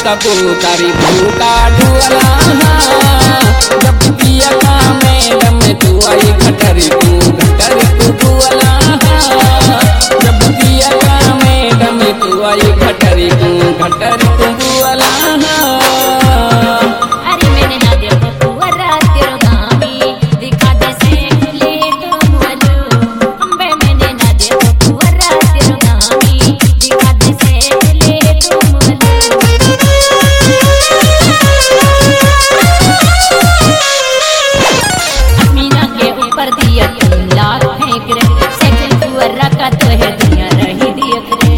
कबूतरी भूका ढुअला जब पिया का मैडम तू आई घटरी तू ढुअला जब पिया का मैडम तू आई घटरी तू ढुअला। अरे मैंने ना देखो कुंवरा तेरो गामी दिखा दे से खुले तुम बोलो बे मैंने ना देखो कुंवरा तेरो गामी दिखा दे से खुले तुम बोलो। अमीना के ऊपर दिया तुम लाख फेंक रे सैकल कुंवरा का तो है दुनिया रही देख रे।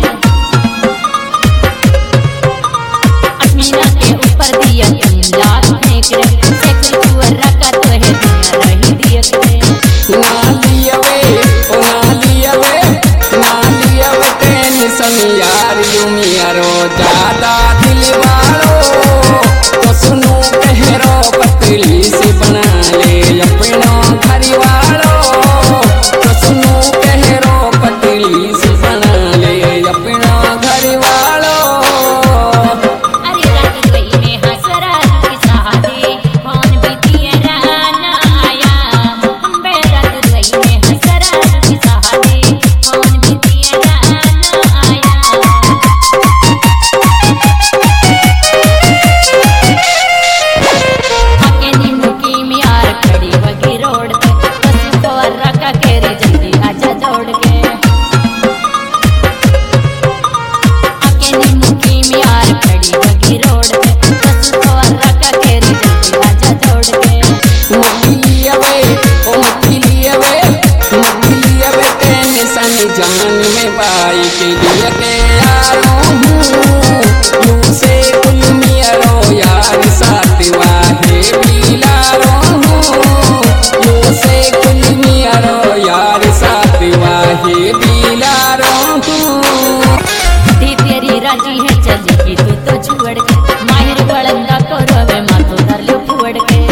अमीना के ऊपर दिया तुम लाख फेंक रे सैकल कुंवरा का तो है दुनिया रही देख रे। ना लियावे टेंशन यार यूमियारो ज्यादा दिल वालो तो सुनो कहरो पतली से बना ले अपना घर वालो तो सुनो कहरो पतली से बना ले अपना घर वालो। अरे रात गई में हसरा की शादी कौन भी तेरा ना आया बे रात गई में हसरा की शादी कौन भी तेरा ना आया। आके नींबू की मियार खड़ी वगी रोड पे बस कुंवरा का केरी जल्दी आजा दौड़ के। आके नींबू की मियार खड़ी वगी रोड पे बस कुंवरा का केरी जल्दी आजा दौड़ के। मछलियावे टेंशन जान में बाई के लिए के आयो हूँ मुँह से कुल मियारो यार साथ वाहे बिलारो हूँ मुँह से कुल मियारो यार साथ वाहे बिलारो हूँ। दी तेरी राजी है चलेगी तू तो छुड़ के माहिर बड़ंदा को रोवे माथो धर लो फुड़ के।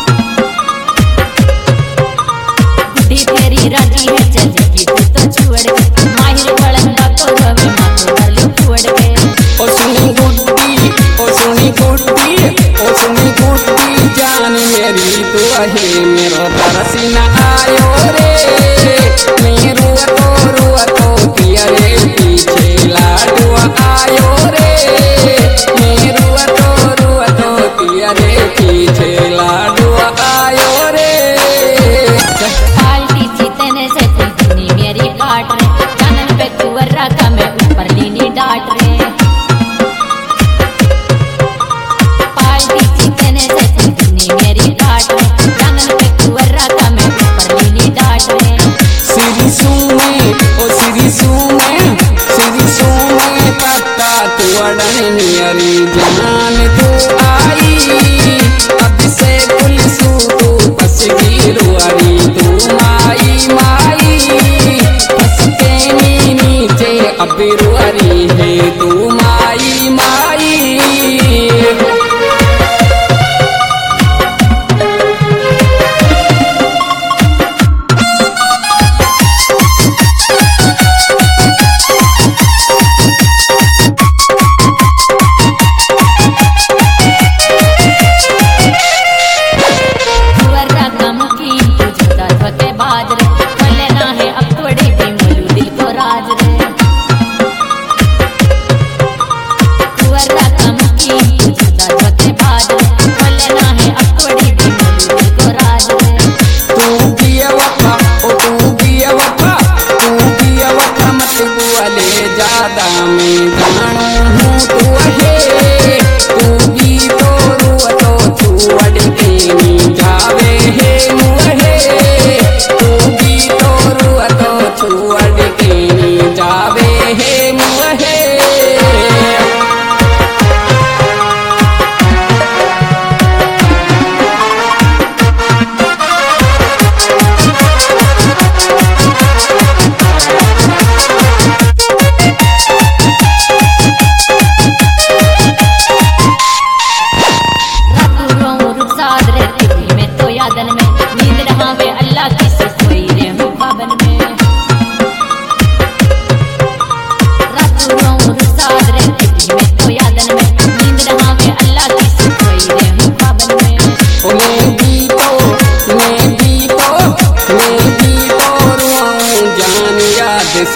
दी तेरी राजी है चलेगी तू तो छुड़ के माहिर बड़ंदा को रोवे माथो धर लो फुड़ के। ओ सुनी गुड्डी जान मेरी तू है मेरो तरसी न आयो रे मैं रुआ तो पिया रे पीछे लाडुआ आयो रे मैं रुआ तो पिया रे पीछे लाडुआ आयो रे। पाल्टी जीतने से तुमने मेरी काट रे कानन पे कुंवरा का मैं ऊपर लीनी डांट रे। पाल्टी जीतने से तुमने मेरी काट रे कानन पे कुंवरा का मैं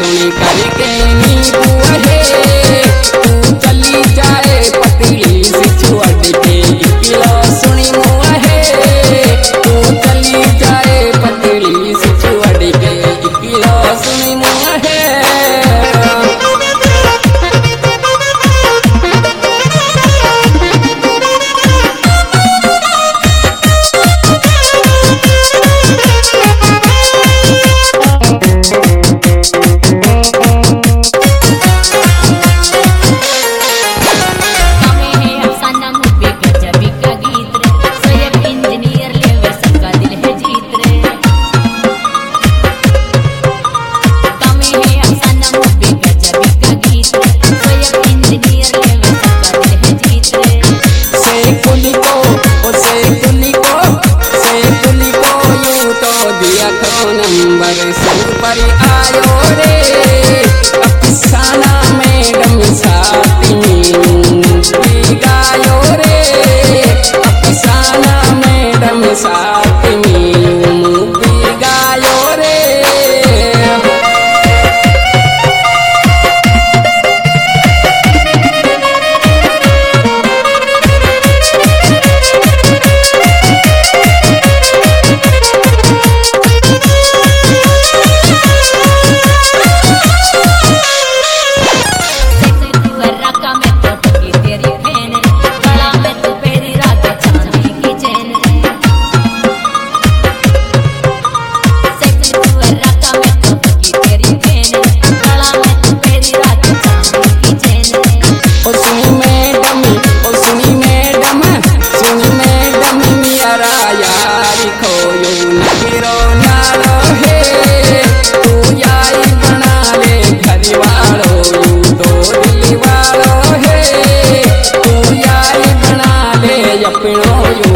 सुनी करके नींबू है तू चली जाए पतली सी छुअट के 1 किलो सुनी मुआ है तू चली जाए पतली सी छुअट के 1 किलो सुनी मुआ है। नंबर सुपर आयो रे अफसाना मैडम साथी में गायो रे अफसाना मैडम साथी में गायो रे। अपनो